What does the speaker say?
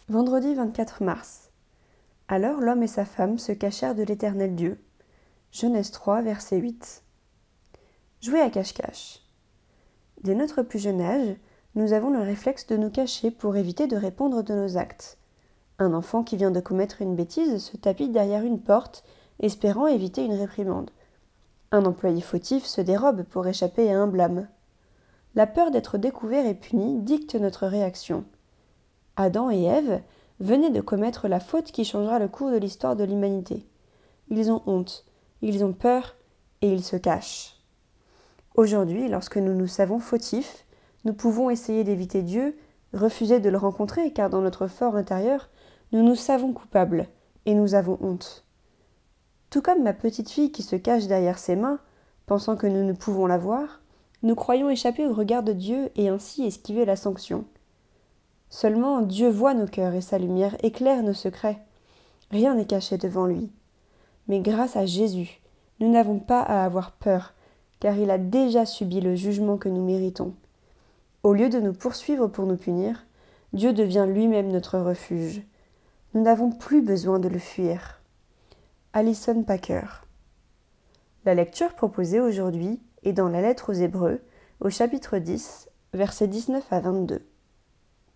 Vendredi 24 mars. Alors l'homme et sa femme se cachèrent de l'Éternel Dieu. Genèse 3, verset 8. Jouer à cache-cache. Dès notre plus jeune âge, nous avons le réflexe de nous cacher pour éviter de répondre de nos actes. Un enfant qui vient de commettre une bêtise se tapit derrière une porte, espérant éviter une réprimande. Un employé fautif se dérobe pour échapper à un blâme. La peur d'être découvert et puni dicte notre réaction. Adam et Ève venaient de commettre la faute qui changera le cours de l'histoire de l'humanité. Ils ont honte, ils ont peur et ils se cachent. Aujourd'hui, lorsque nous nous savons fautifs, nous pouvons essayer d'éviter Dieu, refuser de le rencontrer car dans notre fort intérieur, nous nous savons coupables et nous avons honte. Tout comme ma petite fille qui se cache derrière ses mains, pensant que nous ne pouvons la voir, nous croyons échapper au regard de Dieu et ainsi esquiver la sanction. Seulement Dieu voit nos cœurs et sa lumière éclaire nos secrets. Rien n'est caché devant lui. Mais grâce à Jésus, nous n'avons pas à avoir peur, car il a déjà subi le jugement que nous méritons. Au lieu de nous poursuivre pour nous punir, Dieu devient lui-même notre refuge. Nous n'avons plus besoin de le fuir. Alison Packer. La lecture proposée aujourd'hui est dans la lettre aux Hébreux, au chapitre 10, versets 19 à 22.